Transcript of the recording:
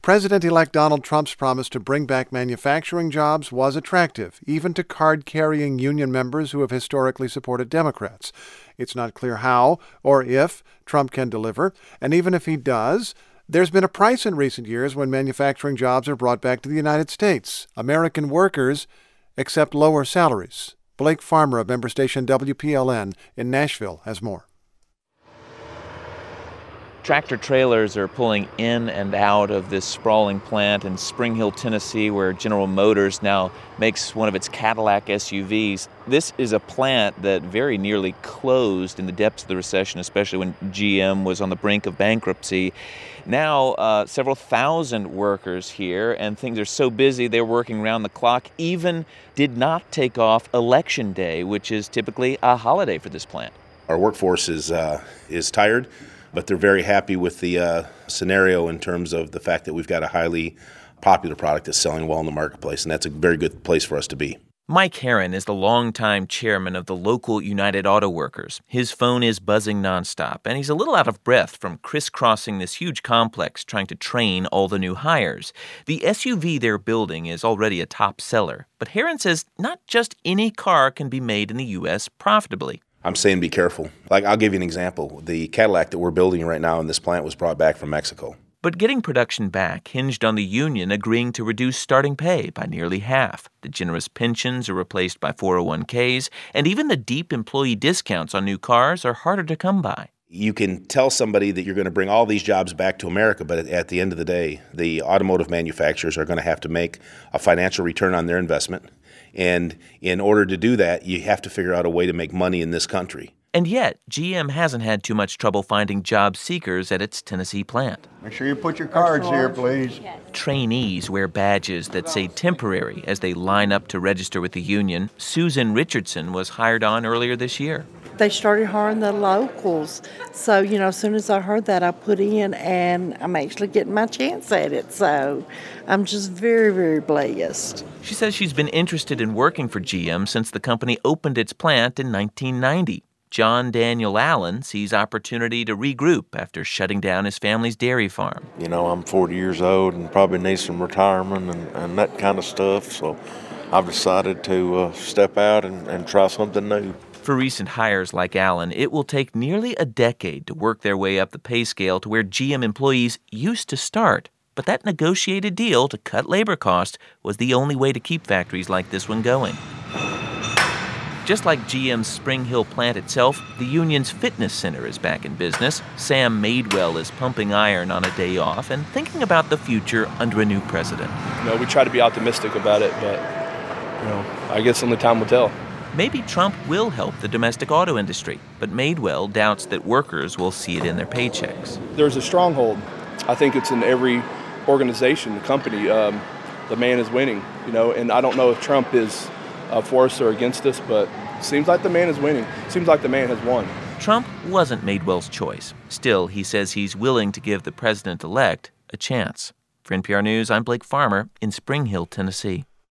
President-elect Donald Trump's promise to bring back manufacturing jobs was attractive, even to card-carrying union members who have historically supported Democrats. It's not clear how or if Trump can deliver, and even if he does, there's been a price in recent years when manufacturing jobs are brought back to the United States. American workers accept lower salaries. Blake Farmer of member station WPLN in Nashville has more. Tractor trailers are pulling in and out of this sprawling plant in Spring Hill, Tennessee, where General Motors now makes one of its Cadillac SUVs. This is a plant that very nearly closed in the depths of the recession, especially when GM was on the brink of bankruptcy. Now, several thousand workers here, and things are so busy they're working around the clock, even did not take off Election Day, which is typically a holiday for this plant. Our workforce is tired, but they're very happy with the scenario in terms of the fact that we've got a highly popular product that's selling well in the marketplace, and that's a very good place for us to be. Mike Herron is the longtime chairman of the local United Auto Workers. His phone is buzzing nonstop, and he's a little out of breath from crisscrossing this huge complex trying to train all the new hires. The SUV they're building is already a top seller, but Herron says not just any car can be made in the U.S. profitably. I'm saying be careful. Like, I'll give you an example. The Cadillac that we're building right now in this plant was brought back from Mexico. But getting production back hinged on the union agreeing to reduce starting pay by nearly half. The generous pensions are replaced by 401ks, and even the deep employee discounts on new cars are harder to come by. You can tell somebody that you're going to bring all these jobs back to America, but at the end of the day, the automotive manufacturers are going to have to make a financial return on their investment. And in order to do that, you have to figure out a way to make money in this country. And yet, GM hasn't had too much trouble finding job seekers at its Tennessee plant. Make sure you put your cards here, please. Trainees wear badges that say temporary as they line up to register with the union. Susan Richardson was hired on earlier this year. They started hiring the locals. So, as soon as I heard that, I put in, and I'm actually getting my chance at it. So I'm just very, very blessed. She says she's been interested in working for GM since the company opened its plant in 1990. John Daniel Allen sees opportunity to regroup after shutting down his family's dairy farm. I'm 40 years old and probably need some retirement and that kind of stuff. So I've decided to step out and try something new. For recent hires like Allen, it will take nearly a decade to work their way up the pay scale to where GM employees used to start. But that negotiated deal to cut labor costs was the only way to keep factories like this one going. Just like GM's Spring Hill plant itself, the union's fitness center is back in business. Sam Madewell is pumping iron on a day off and thinking about the future under a new president. We try to be optimistic about it, but, I guess only time will tell. Maybe Trump will help the domestic auto industry, but Madewell doubts that workers will see it in their paychecks. There's a stronghold. I think it's in every organization, company. The man is winning, and I don't know if Trump is for us or against us, but it seems like the man is winning. It seems like the man has won. Trump wasn't Madewell's choice. Still, he says he's willing to give the president-elect a chance. For NPR News, I'm Blake Farmer in Spring Hill, Tennessee.